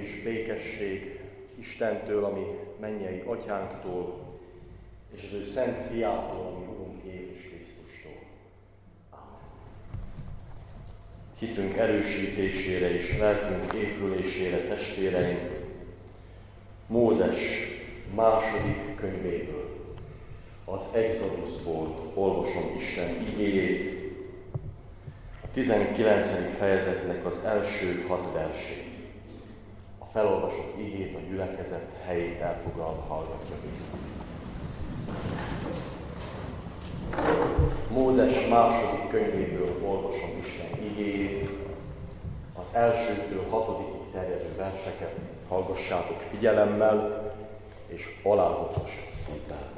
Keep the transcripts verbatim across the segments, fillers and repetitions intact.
és békesség Istentől, ami mennyei atyánktól, és az ő szent fiától, ami Urunk Jézus Krisztustól. Ámen. Hitünk erősítésére és lelkünk épülésére, testvéreim, Mózes második könyvéből, az Exodusból olvasom Isten igéjét, a tizenkilencedik fejezetnek az első hat versét. A felolvasott igét a gyülekezet helyét elfoglalva hallgatja végig. Mózes második könyvéből olvasom Isten igéjét, az elsőtől hatodikig terjedő verseket hallgassátok figyelemmel és alázatos szívvel.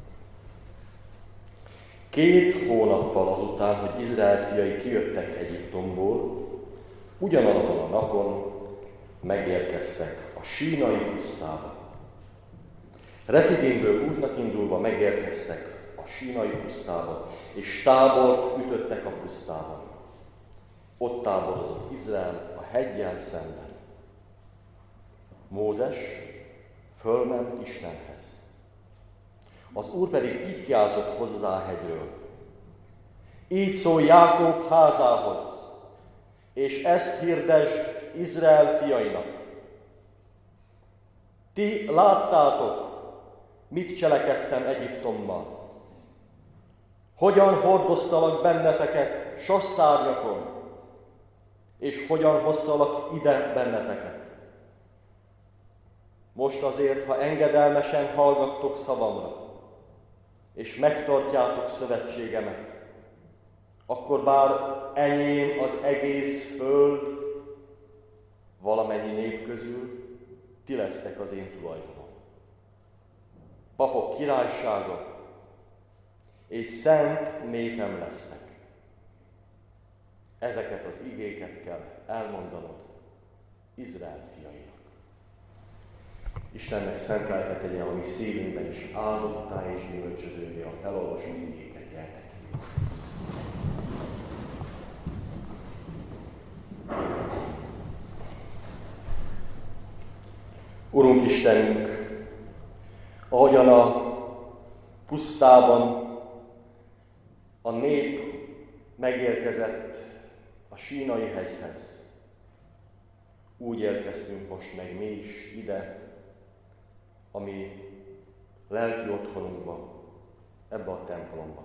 Két hónappal azután, hogy Izrael fiai kijöttek Egyiptomból, ugyanazon a napon megérkeztek a sínai pusztába. Refidimről útnak indulva megérkeztek a sínai pusztába, és tábort ütöttek a pusztában. Ott táborozott Izrael a heggyel szemben. Mózes fölment Istenhez. Az Úr pedig így kiáltott hozzá a hegyről. Így szól Jákob házához, és ezt hirdesd Izrael fiainak. Ti láttátok, mit cselekedtem Egyiptommal. Hogyan hordoztalak benneteket sasszárnyakon, és hogyan hoztalak ide benneteket. Most azért, ha engedelmesen hallgattok szavamra, és megtartjátok szövetségemet, akkor bár enyém az egész föld, valamennyi nép közül, ti lesztek az én tulajdonom. Papok királysága és szent népem lesznek. Ezeket az igéket kell elmondanod Izrael fiainak. Istennek szent lelke tegye a mi szívünkben is áldottá és gyümölcsözővé a felolvasott igéket, gyertek. Urunk Istenünk, ahogyan a pusztában a nép megérkezett a sínai hegyhez, úgy érkeztünk most meg mi is ide, a mi lelki otthonunkba, ebbe a templomba.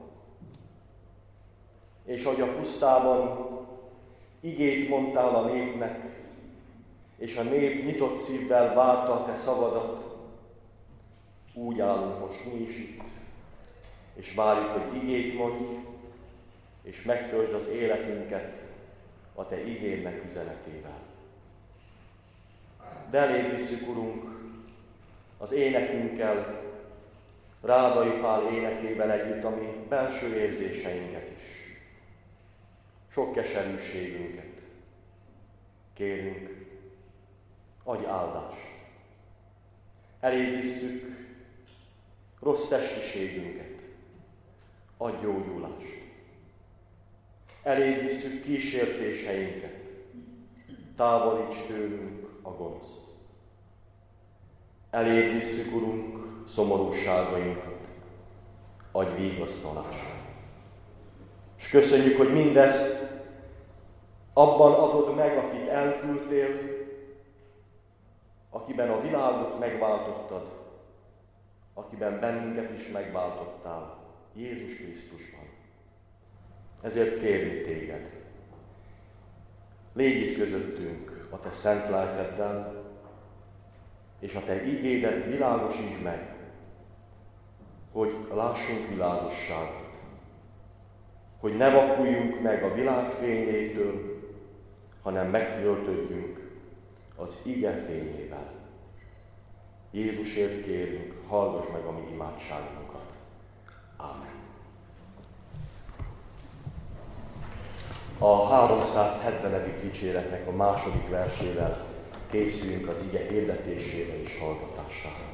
És ahogy a pusztában igét mondtál a népnek, és a nép nyitott szívvel várta a te szavadat, úgy állunk most mi is itt, és várjuk, hogy igét mondj, és megtöltsd az életünket a te igénnek üzenetével. De eléd visszük, Urunk, az énekünkkel, Rádai Pál énekével együtt, ami belső érzéseinket is, sok keserűségünket. Kérünk, adj áldást. Eléd visszük rossz testiségünket, adj gyógyulást. Eléd visszük kísértéseinket, távolíts tőlünk a gonoszt. Eléd visszük, Urunk, szomorúságainkat, adj vigasztalást. És köszönjük, hogy mindezt abban adod meg, akit elküldtél, akiben a világot megváltottad, akiben bennünket is megváltottál, Jézus Krisztusban. Ezért kérünk téged, légy itt közöttünk a te szent lelkeddel, és a te igédet világosítsd meg, hogy lássunk világosságot, hogy ne vakuljunk meg a világ fényétől, hanem megtöltődjünk az ige fényével. Jézusért kérünk, hallgass meg a mi imádságunkat. Ámen. A háromszázhetvenedik dicséretnek a második versével készüljünk az ige hirdetésére és hallgatására.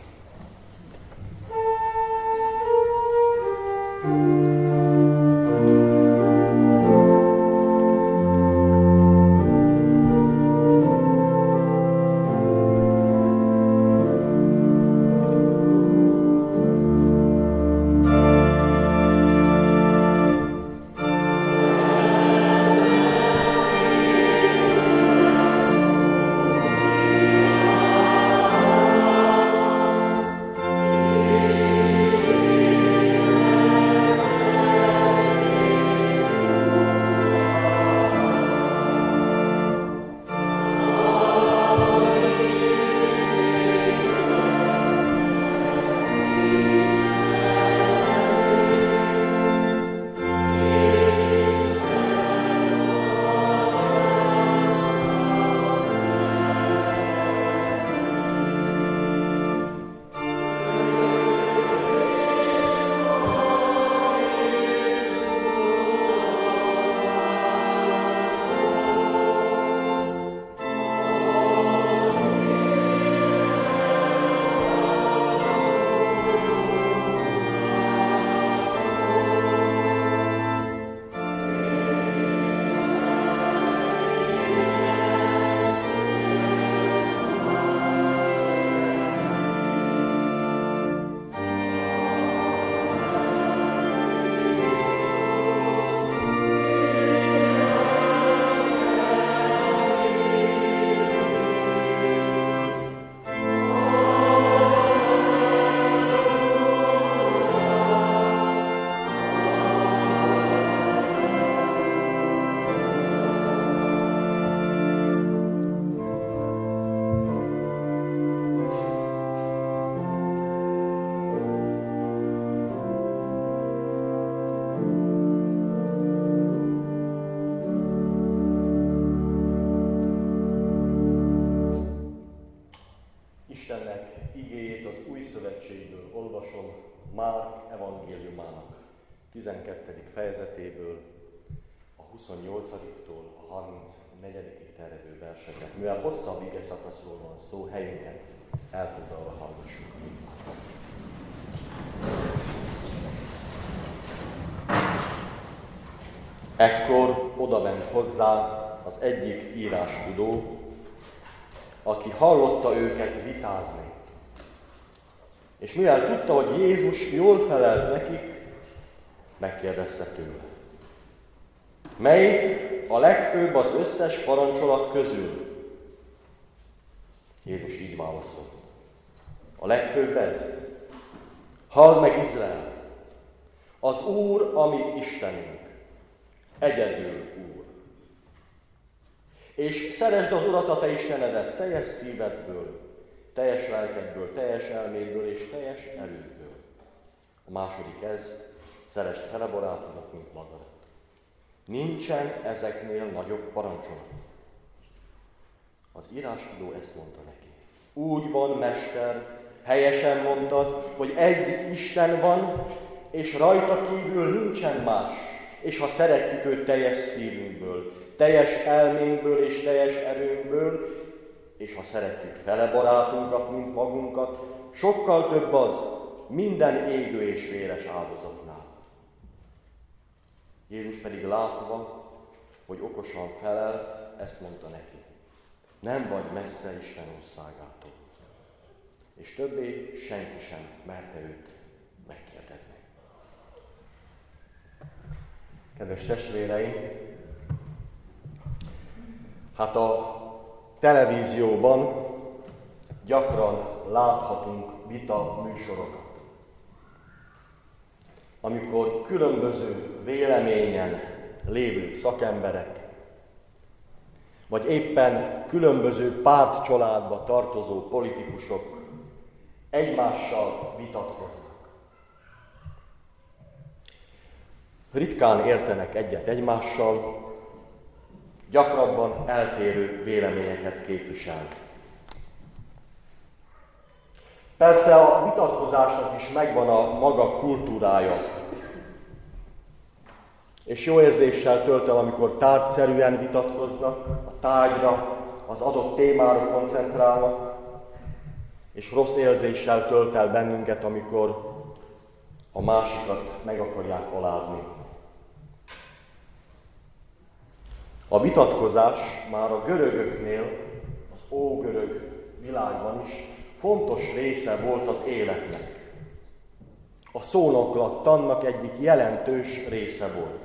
Szövetségből olvasom Márk evangéliumának tizenkettedik fejezetéből, a huszonnyolcadiktól a harmincnegyedikig terjedő verseket. Mivel hosszabb ige szakaszról van szó, helyünket elfoglalva hallgassuk. Ekkor odament hozzá az egyik írástudó, aki hallotta őket vitázni. És mivel tudta, hogy Jézus jól felelt nekik, megkérdezte tőle: melyik a legfőbb az összes parancsolat közül? Jézus így válaszolt: a legfőbb ez. Halld meg, Izrael! Az Úr, a mi Istenünk, egyedül Úr. És szeresd az Urat, a te Istenedet teljes szívedből, teljes lelkedből, teljes elmédből és teljes erődből. A második ez: szeresd fele barátodat, mint magadat. Nincsen ezeknél nagyobb parancsolat. Az írástudó ezt mondta neki: úgy van, Mester, helyesen mondtad, hogy egy Isten van, és rajta kívül nincsen más, és ha szeretjük őt teljes szívünkből, teljes elménkből és teljes erőnkből, és ha szeretjük fele barátunkat, mint magunkat, sokkal több az minden égő és véres áldozatnál. Jézus pedig látva, hogy okosan felelt, ezt mondta neki: nem vagy messze Isten országától. És többé senki sem merte őt megkérdezni. Kedves testvéreim, hát a televízióban gyakran láthatunk vita műsorokat, amikor különböző véleményen lévő szakemberek, vagy éppen különböző pártcsaládba tartozó politikusok egymással vitatkoznak. Ritkán értenek egyet egymással, gyakrabban eltérő véleményeket képviselnek. Persze a vitatkozásnak is megvan a maga kultúrája, és jó érzéssel tölt el, amikor tárgyszerűen vitatkoznak, a tárgyra, az adott témára koncentrálnak, és rossz érzéssel tölt el bennünket, amikor a másikat meg akarják alázni. A vitatkozás már a görögöknél, az ógörög világban is fontos része volt az életnek. A szónoklattannak egyik jelentős része volt.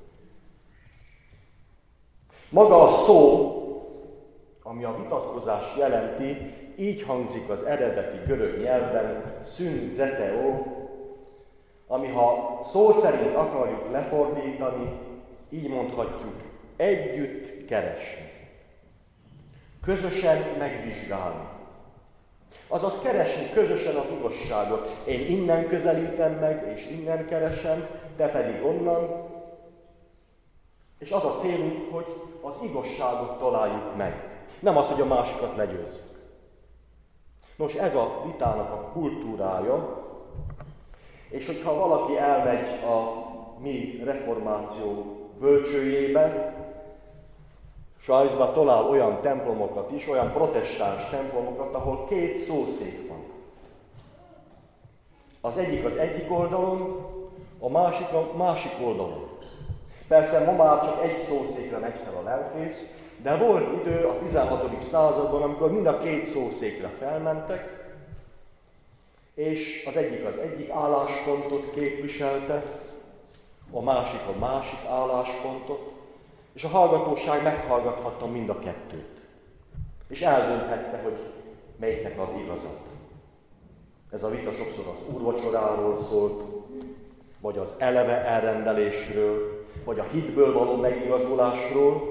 Maga a szó, ami a vitatkozást jelenti, így hangzik az eredeti görög nyelvben, szün zeteo, ami ha szó szerint akarjuk lefordítani, így mondhatjuk: együtt keresni, közösen megvizsgálni. Azaz keresni közösen az igazságot. Én innen közelítem meg, és innen keresem, te pedig onnan. És az a célunk, hogy az igazságot találjuk meg. Nem az, hogy a másikat legyőzzük. Nos, ez a vitának a kultúrája, és hogyha valaki elmegy a mi reformáció bölcsőjébe, Svájcban talál olyan templomokat is, olyan protestáns templomokat, ahol két szószék van. Az egyik az egyik oldalon, a másik a másik oldalon. Persze ma már csak egy szószékre megy fel a lelkész, de volt idő a tizenhatodik században, amikor mind a két szószékre felmentek, és az egyik az egyik álláspontot képviselte, a másik a másik álláspontot, és a hallgatóság meghallgathatta mind a kettőt. És eldönthette, hogy melyiknek ad igazat. Ez a vita sokszor az úrvacsoráról szólt, vagy az eleve elrendelésről, vagy a hitből való megigazolásról.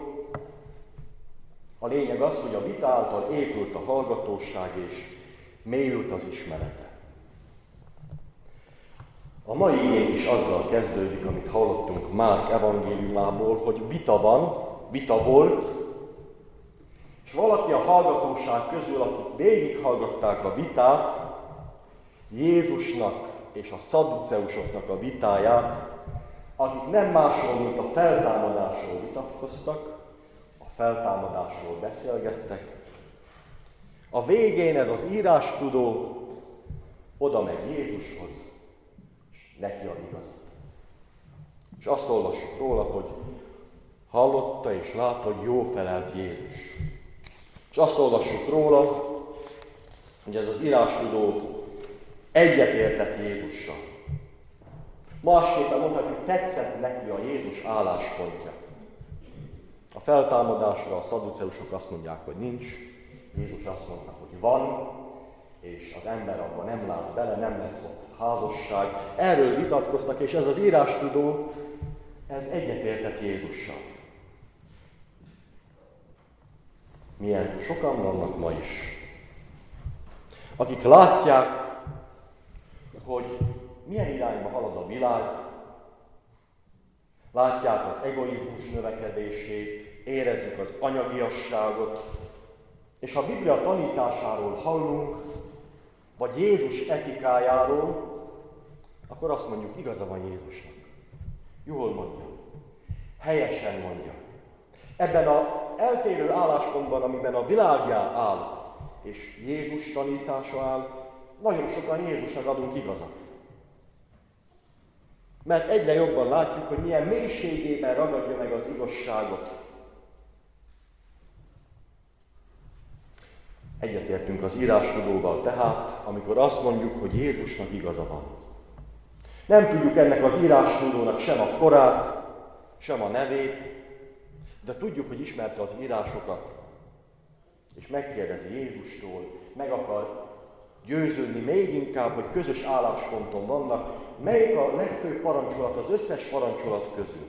A lényeg az, hogy a vita által épült a hallgatóság és mélyült az ismerete. A mai igénk is azzal kezdődik, amit hallottunk Márk evangéliumából, hogy vita van, vita volt, és valaki a hallgatóság közül, akik végighallgatták a vitát, Jézusnak és a szadduceusoknak a vitáját, akik nem másról, mint a feltámadásról vitatkoztak, a feltámadásról beszélgettek. A végén ez az írástudó oda megy Jézushoz, és neki ad igazat. És azt olvassuk róla, hogy hallotta és látta, hogy jó felelt Jézus. És azt olvassuk róla, hogy ez az írástudó egyetértett Jézussal. Másképpen mondhatjuk, tetszett neki a Jézus álláspontja. A feltámadásra a szadduceusok azt mondják, hogy nincs. Jézus azt mondta, hogy van, és az ember abban nem lát bele, nem lesz ott házasság. Erről vitatkoztak, és ez az írástudó, ez egyetértett Jézussal. Milyen sokan vannak ma is, akik látják, hogy milyen irányba halad a világ, látják az egoizmus növekedését, érezzük az anyagiasságot, és ha a Biblia tanításáról hallunk, vagy Jézus etikájáról, akkor azt mondjuk, igaza van Jézusnak. Jól mondja, helyesen mondja. Ebben az eltérő álláspontban, amiben a világjá áll, és Jézus tanítása áll, nagyon sokan Jézusnak adunk igazat. Mert egyre jobban látjuk, hogy milyen mélységében ragadja meg az igazságot. Egyetértünk az írástudóval tehát, amikor azt mondjuk, hogy Jézusnak igaza van. Nem tudjuk ennek az írástudónak sem a korát, sem a nevét, de tudjuk, hogy ismerte az írásokat, és megkérdezi Jézustól, meg akar győződni még inkább, hogy közös állásponton vannak, melyik a legfőbb parancsolat az összes parancsolat közül.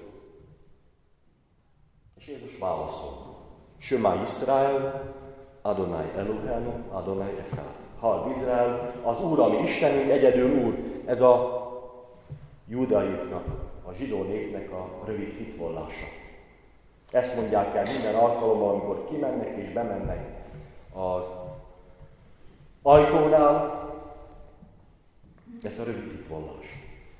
És Jézus válaszol. Shema Israel, Adonai Eloheinu, Adonai Echad. Halld Izrael, az Úr, ami Istenünk, egyedül Úr. Ez a judaiknak, a zsidó népnek a rövid hitvallása. Ezt mondják el minden alkalommal, amikor kimennek és bemennek az ajtónál, ezt a rövid hitvallást.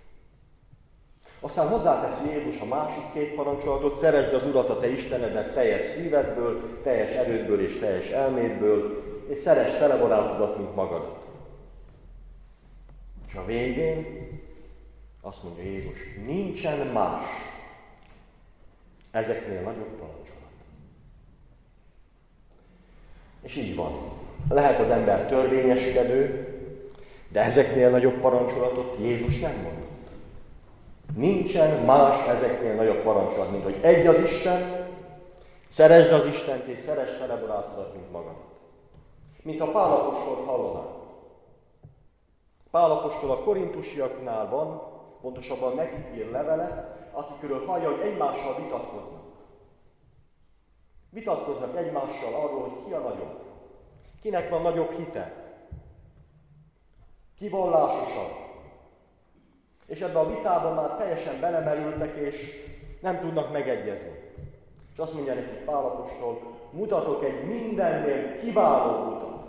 Aztán hozzáteszi Jézus a másik két parancsolatot, szeresd az Urat a te Istenedet teljes szívedből, teljes erődből és teljes elmédből, és szeresd fele barátodat, mint magadat. És a végén azt mondja Jézus, nincsen más ezeknél nagyobb parancsolat. És így van. Lehet az ember törvényeskedő, de ezeknél nagyobb parancsolatot Jézus nem mondott. Nincsen más ezeknél nagyobb parancsolat, mint hogy egy az Isten, szeresd az Istent és szeresd fele barátodat, mint magadat. Mint a Pál apostol hallaná. Pál apostol a korintusiaknál van, pontosabban nekik ír levelet, akikről hallja, hogy egymással vitatkoznak. Vitatkoznak egymással arról, hogy ki a nagyobb. Kinek van nagyobb hite? Ki vallásosabb? És ebbe a vitában már teljesen belemerültek, és nem tudnak megegyezni. És azt mondja nekik Pál apostol, mutatok egy mindennél kiváló utat.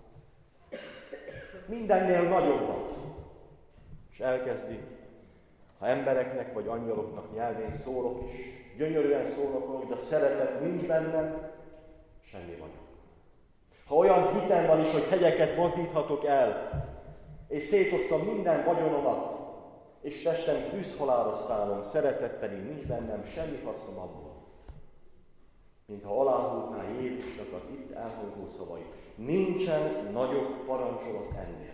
Mindennél nagyobbat. És elkezdi, ha embereknek vagy angyaloknak nyelvén szólok is, gyönyörűen szólok, hogy a szeretet nincs bennem, semmi vagyok. Ha olyan hitem van is, hogy hegyeket mozdíthatok el, és szétoztam minden vagyonomat, és testem tűzhalára szállom, szeretet pedig nincs bennem, semmi hasznom abból. Mintha aláhúzná Jézusnak az itt elhangzó szavait. Nincsen nagyobb parancsolat ennél.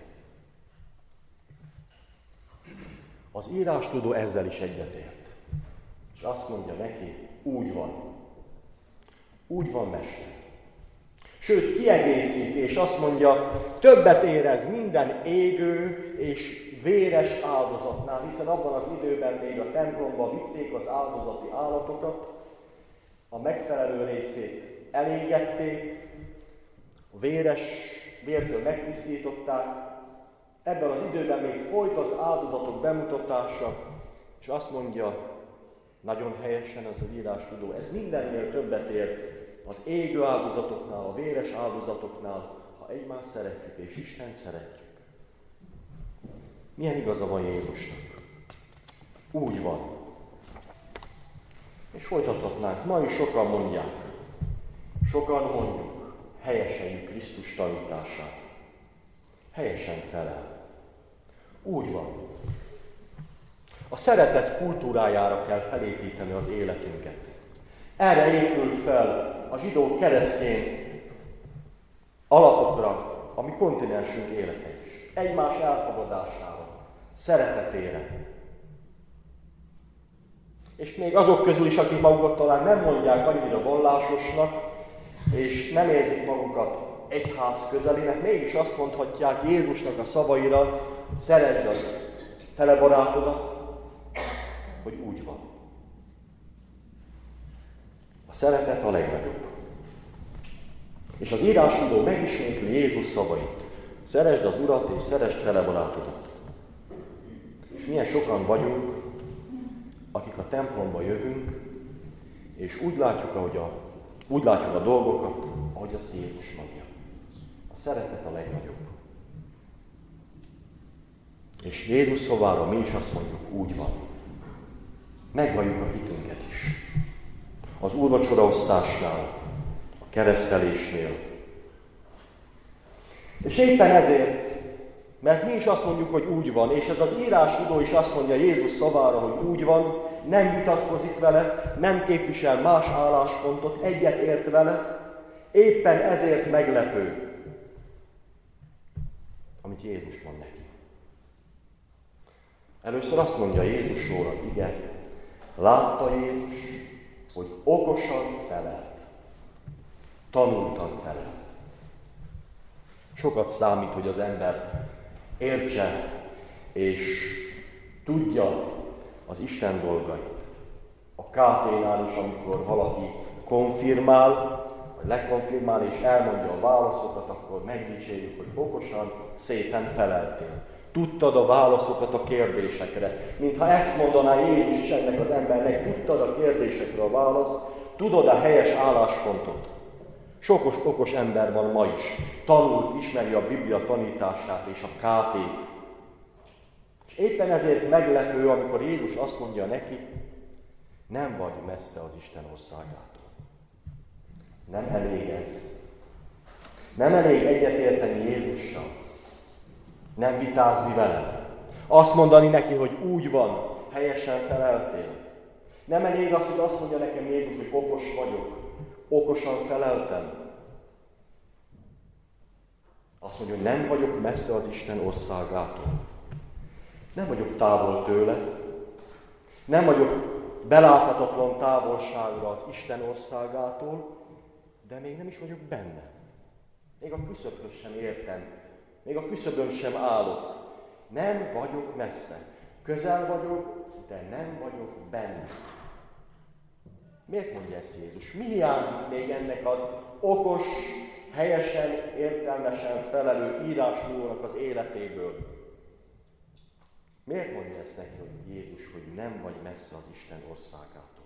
Az írástudó ezzel is egyetért. És azt mondja neki, úgy van. Úgy van, mester. Sőt, kiegészíti, és azt mondja, többet érez minden égő és véres áldozatnál, hiszen abban az időben még a templomba vitték az áldozati állatokat, a megfelelő részét elégették, a véres vértől megtisztították. Ebben az időben még folyt az áldozatok bemutatása, és azt mondja, nagyon helyesen az az írástudó, ez mindennél többet ér az égő áldozatoknál, a véres áldozatoknál, ha egymást szeretjük és Istent szeretjük. Milyen igaza van Jézusnak? Úgy van. És folytathatnánk. Ma is sokan mondják, sokan mondjuk, helyeseljük Krisztus tanítását. Helyesen felel. Úgy van. A szeretet kultúrájára kell felépíteni az életünket. Erre épült fel a zsidó keresztény alapokra a mi kontinensünk élete is. Egymás elfogadására, szeretetére. És még azok közül is, akik magukat talán nem mondják annyira vallásosnak, és nem érzik magukat egyház közelinek, mégis azt mondhatják Jézusnak a szavaira, szeresd a fele barátodat, hogy úgy van. A szeretet a legnagyobb. És az írástudó megismétli Jézus szavait. Szeresd az Urat, és szeresd fele barátodat. És milyen sokan vagyunk, akik a templomba jövünk, és úgy látjuk, ahogy a, úgy látjuk a dolgokat, ahogy az Jézus mondja. A szeretet a legnagyobb. És Jézus szavára mi is azt mondjuk, úgy van. Megvalljuk a hitünket is. Az úrvacsoraosztásnál, a keresztelésnél. És éppen ezért, mert mi is azt mondjuk, hogy úgy van, és ez az írástudó is azt mondja Jézus szavára, hogy úgy van, nem vitatkozik vele, nem képvisel más álláspontot, egyet ért vele, éppen ezért meglepő, amit Jézus mond neki. Először azt mondja Jézusról az ige, látta Jézus, hogy okosan felelt, tanultan felelt. Sokat számít, hogy az ember értse és tudja az Isten dolgait. A ká té-nál is, amikor valaki konfirmál, vagy lekonfirmál és elmondja a válaszokat, akkor megdicsérjük, hogy okosan, szépen feleltél. Tudtad a válaszokat a kérdésekre. Mintha ezt mondaná Jézus is ennek az embernek, tudtad a kérdésekre a választ, tudod a helyes álláspontot. Sokos okos ember van ma is. Tanult, ismeri a Biblia tanítását és a ká té-t. És éppen ezért meglepő, amikor Jézus azt mondja neki, nem vagy messze az Isten országától. Nem elég ez. Nem elég egyetérteni Jézussal. Nem vitázni vele. Azt mondani neki, hogy úgy van, helyesen feleltél. Nem elég az, hogy azt mondja nekem Jézus, hogy okos vagyok. Okosan feleltem. Azt mondja, hogy nem vagyok messze az Isten országától. Nem vagyok távol tőle. Nem vagyok beláthatatlan távolságra az Isten országától, de még nem is vagyok benne. Még a küszöbhöz sem értem. Még a küszöbön sem állok. Nem vagyok messze. Közel vagyok, de nem vagyok benne. Miért mondja ezt Jézus? Mi hiányzik még ennek az okos, helyesen, értelmesen felelő írástudónak az életéből? Miért mondja ezt neki, hogy Jézus, hogy nem vagy messze az Isten országától?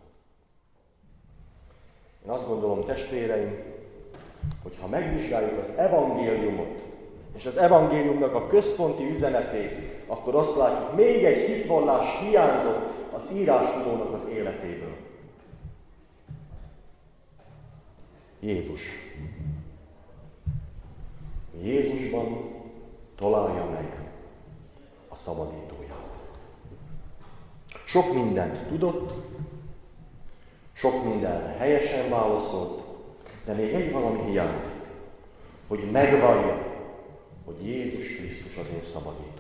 Én azt gondolom, testvéreim, hogy ha megvizsgáljuk az evangéliumot, és az evangéliumnak a központi üzenetét, akkor azt látjuk, még egy hitvallás hiányzott az írástudónak az életéből. Jézus. Jézusban találja meg a szabadítóját. Sok mindent tudott, sok mindenre helyesen válaszolt, de még egy valami hiányzik, hogy megvallja, hogy Jézus Krisztus az én szabadítóm.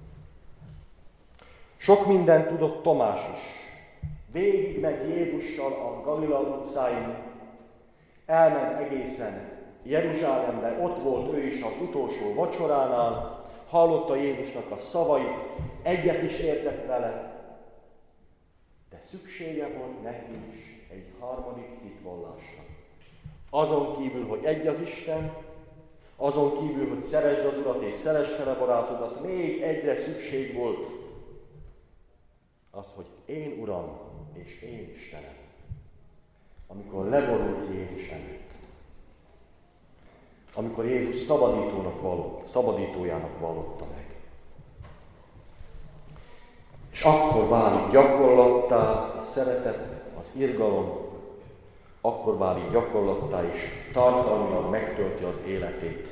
Sok mindent tudott Tomás is. Végigment Jézussal a Galilea utcáin, elment egészen Jeruzsálembe, ott volt ő is az utolsó vacsoránál, hallotta Jézusnak a szavait, egyet is értett vele, de szüksége volt neki is egy harmadik hitvallásra. Azon kívül, hogy egy az Isten, azon kívül, hogy szeresd az Urat és szeresd fele barátodat, még egyre szükség volt. Az, hogy én Uram és én Istenem. Amikor leborult Jézus előtt. Amikor Jézus szabadítónak vallott, szabadítójának vallotta meg. akkor válik gyakorlattá a szeretet, az irgalom, akkor válik gyakorlattá és tartalmilag megtölti az életét,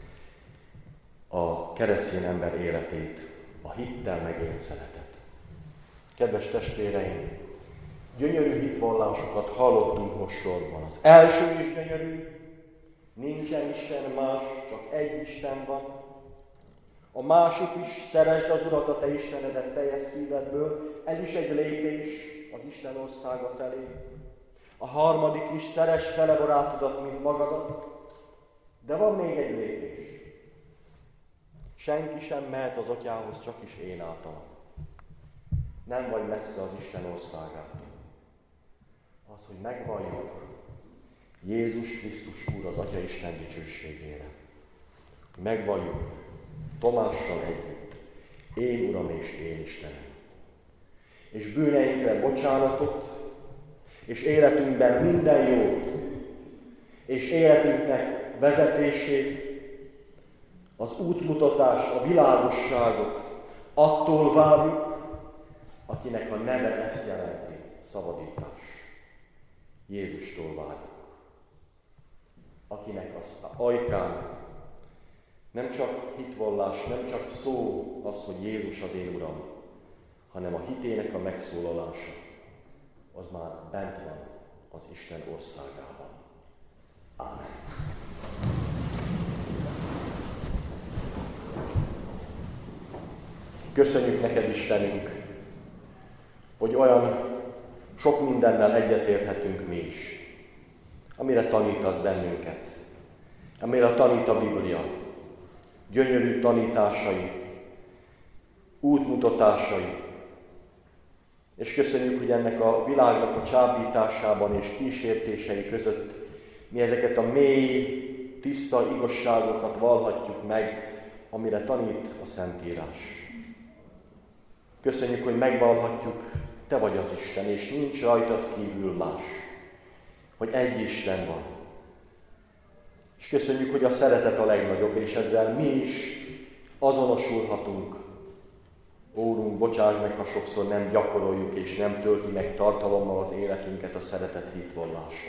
a keresztény ember életét, a hittel megélt szeretet. Kedves testvéreim, gyönyörű hitvallásokat hallottunk most sorban. Az első is gyönyörű, nincsen Isten más, csak egy Isten van. A másik is, szeresd az Urat, a te Istenedet teljes szívedből, ez is egy lépés az Isten országa felé. A harmadik is, szeresd fele barátodat, mint magadat, de van még egy lépés. Senki sem mehet az Atyához, csak is én általam. Nem vagy messze az Isten országától. Az, hogy megvalljuk Jézus Krisztus Úr az Atya Isten dicsőségére. Megvalljuk Tomással együtt, én Uram és én Istenem. És bűneinkre bocsánatot, és életünkben minden jót, és életünknek vezetését, az útmutatást, a világosságot attól várjuk, akinek a neve ezt jelenti, szabadítás. Jézustól várjuk. Akinek az ajkán nem csak hitvallás, nem csak szó az, hogy Jézus az én Uram, hanem a hitének a megszólalása, az már bent van az Isten országában. Ámen. Köszönjük neked, Istenünk, hogy olyan sok mindennel egyetérthetünk mi is, amire tanítasz bennünket, amire tanít a Biblia, gyönyörű tanításai, útmutatásai. És köszönjük, hogy ennek a világnak a csábításában és kísértései között mi ezeket a mély, tiszta igazságokat vallhatjuk meg, amire tanít a Szentírás. Köszönjük, hogy megvallhatjuk, te vagy az Isten, és nincs rajtad kívül más, hogy egy Isten van. És köszönjük, hogy a szeretet a legnagyobb, és ezzel mi is azonosulhatunk. Úrunk, bocsáss meg, ha sokszor nem gyakoroljuk, és nem tölti meg tartalommal az életünket a szeretet hitvallása.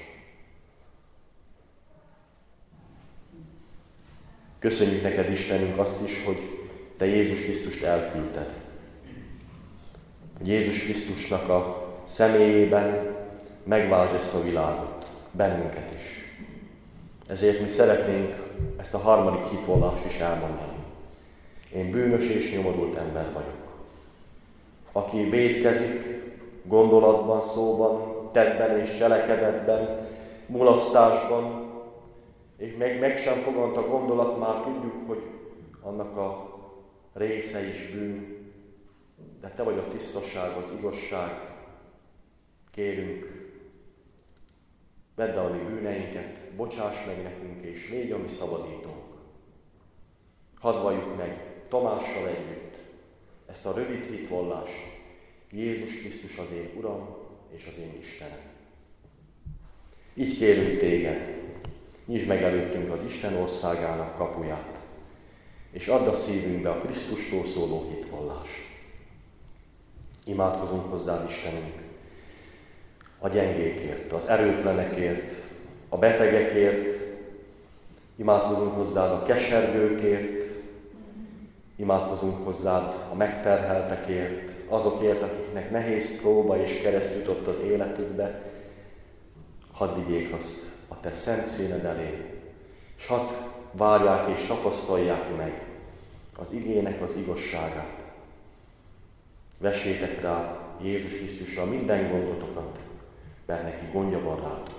Köszönjük neked, Istenünk, azt is, hogy te Jézus Krisztust elküldted. Hogy Jézus Krisztusnak a személyében megváltsd ezt a világot, bennünket is. Ezért mi szeretnénk ezt a harmadik hitvallást is elmondani. Én bűnös és nyomorult ember vagyok. Aki vétkezik gondolatban, szóban, tettben és cselekedetben, mulasztásban, és meg, meg sem fogant a gondolat, már tudjuk, hogy annak a része is bűn, de te vagy a tisztaság, az igazság. Kérünk, vedd el a mi bűneinket, bocsáss meg nekünk, és légy a mi szabadítónk. Hadd valljuk meg Tomással együtt ezt a rövid hitvallást. Jézus Krisztus az én Uram és az én Istenem. Így kérünk téged, nyisd meg előttünk az Isten országának kapuját, és add a szívünkbe a Krisztusról szóló hitvallást. Imádkozunk hozzád, Istenünk, a gyengékért, az erőtlenekért, a betegekért, imádkozunk hozzád a kesergőkért, imádkozunk hozzád a megterheltekért, azokért, akiknek nehéz próba és kereszt jutott az életükbe. Hadd vigyék azt a te szent színed elé, és hadd várják és tapasztalják meg az igének az igazságát. Vessétek rá Jézus Krisztusra minden gondotokat, mert neki gondja van rátok.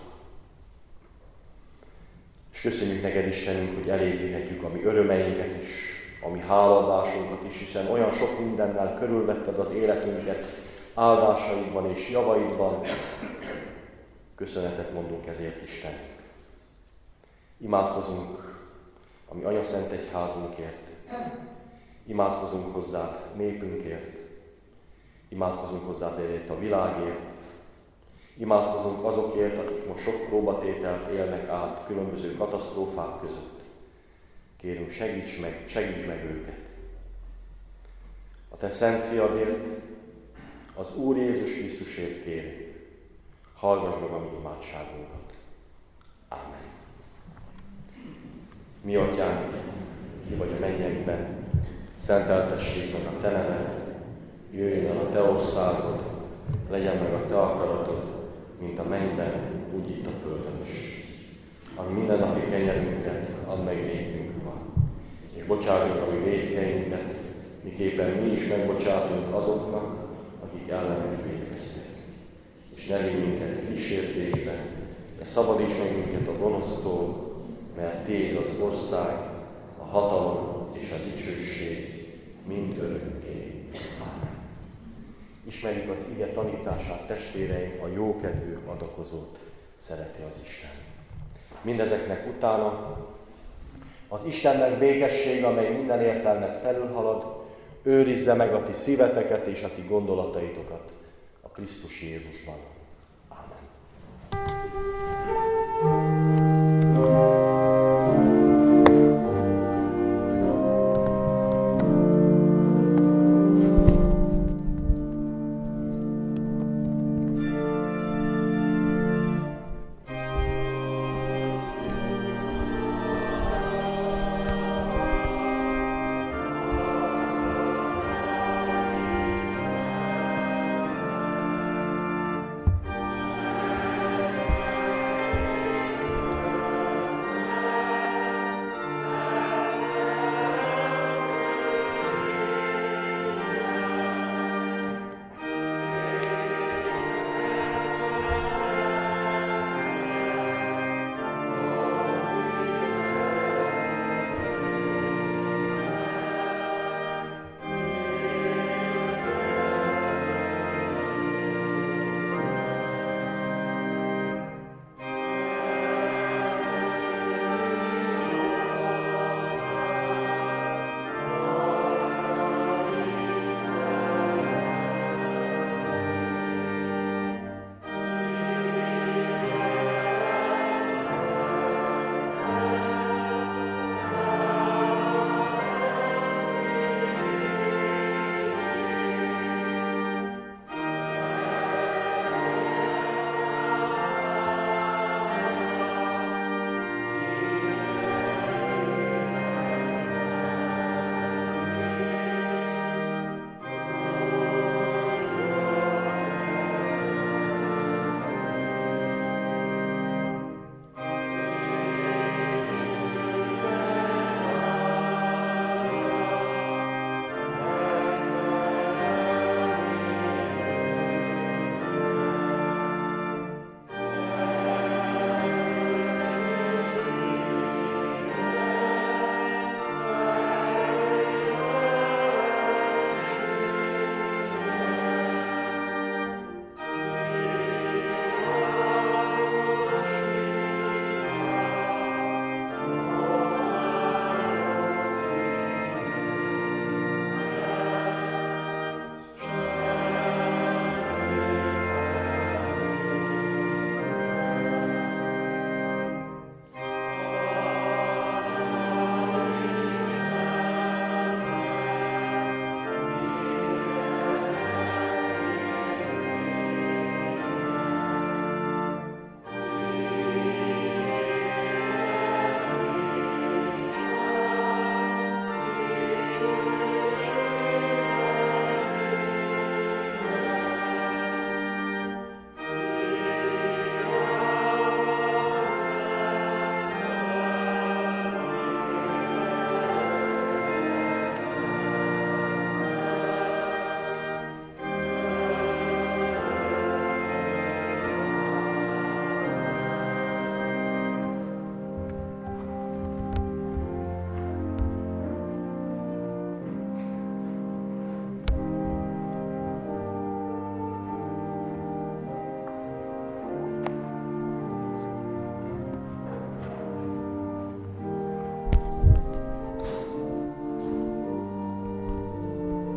És köszönjük neked, Istenünk, hogy elégíthetjük a mi örömeinket is, a mi hálaadásunkat is, hiszen olyan sok mindennel körülvetted az életünket áldásaidban és javaidban. Köszönetet mondunk ezért, Istenünk. Imádkozunk a mi anyaszent egyházunkért, imádkozunk hozzád népünkért, imádkozunk hozzá azért a világért, imádkozunk azokért, akik most sok próbatételt élnek át különböző katasztrófák között. Kérünk, segíts meg, segíts meg őket. A te szent fiadért, Az Úr Jézus Krisztusért kérünk, hallgass meg a mi imádságunkat. Ámen. Mi atyánk, ki vagy a mennyekben, szenteltessék meg a te neved, jöjjön el a te országod, legyen meg a te akaratod, mint a mennyben, úgy itt a földön is. Ami mindennapi kenyerünket add meg nékünk ma, és bocsássuk a mi vétkeinket, miképpen mi is megbocsátunk azoknak, akik ellenünk vétkeztek. És ne vigy minket kísértésbe, de szabadíts meg minket a gonosztól, mert tiéd az ország, a hatalom és a dicsőség mind örökké. Ámen. Ismerjük az ige tanítását, testvéreim, a jókedvű adakozót szereti az Isten. Mindezeknek utána az Istennek békessége, amely minden értelmet felülhalad, őrizze meg a ti szíveteket és a ti gondolataitokat a Krisztus Jézusban.